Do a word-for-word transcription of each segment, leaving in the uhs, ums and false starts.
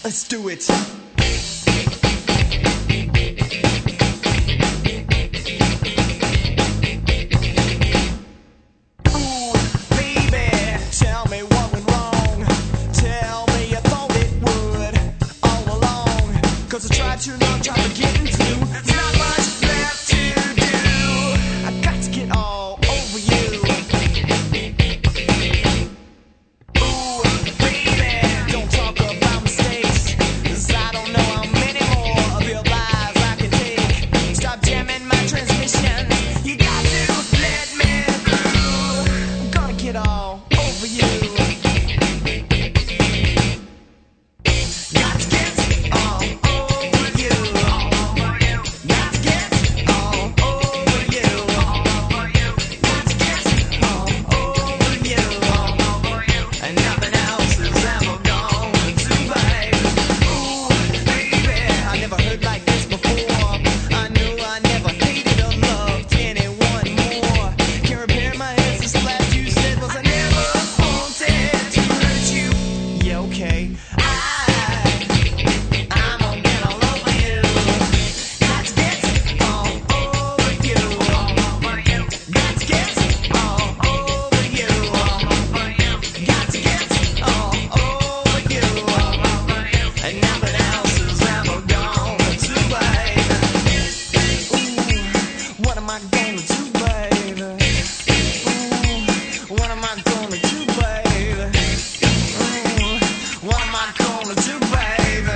Let's do it. Ooh, baby, tell me what went wrong. Tell me you thought it would all along. 'Cause I tried too long, tried to get into. There's not much left to do. I got to get all over you. Ooh, baby, don't talk about mistakes, 'cause I don't know how many more of your lies I can take. Stop jamming my transmissions. You got to let me through. I'm gonna get all over you. Got to get all over you. Got to get all over you. Got to get all over you. And nothing else is ever gonna do, babe. Ooh, baby, I never heard like this before. I knew I never hated or loved anyone more. Can't repair my head since the last you said was I never wanted to hurt you. Yeah, okay. I, I'm gonna get all over you. Got to get all over you. Got to get all over you. Got to get all over you. And nothing else is ever gonna do, babe. Ooh, what am I gonna do, babe? Ooh, what am I gonna do, babe? Ooh, what am I gonna do, babe?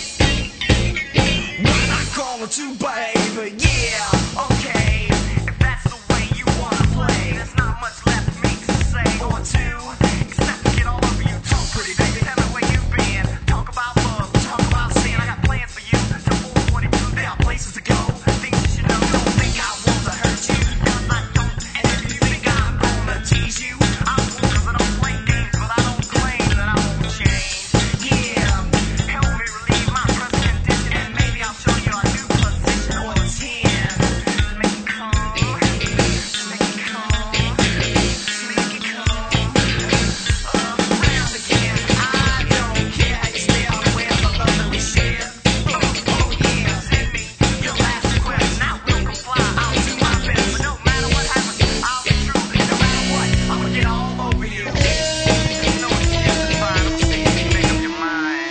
What am I gonna do, babe? Yeah, okay. If that's the way you wanna play, there's not much left for me to say or do, except to get all over you. Talk pretty, baby. Tell me where you've been. Talk about love. Talk about sin. I got plans for you. Till four forty-two, there are places to go. Things you should know. Don't think I want to hurt you, 'cause I don't. And if you think I'm gonna tease you, I won't, 'cause I don't play games, but I don't claim that I won't change. Yeah, help me relieve my present condition, and maybe I'll show you a new position or ten. Make it calm, make it calm, make it calm. Around again, I don't care how you stay out of where the love that we share. Oh, oh yeah, send me your last request, and I will comply. I'll do my best, but no matter what happens, I'll be true. No matter what, I'm gonna get all over you. No excuses, fine. I'm just thinking you make up your mind.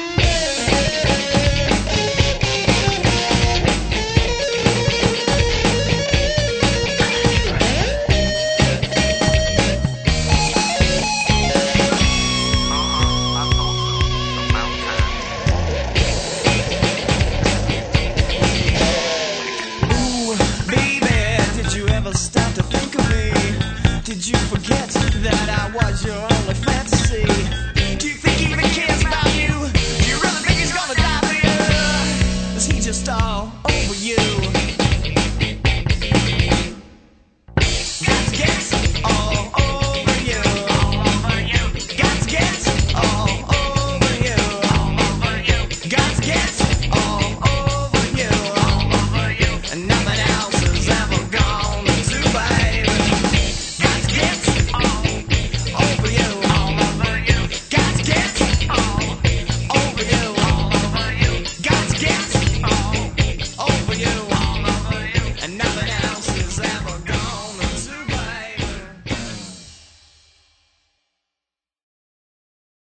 Ooh, baby, did you ever stop to think of me? Did you forget that I was your only fantasy?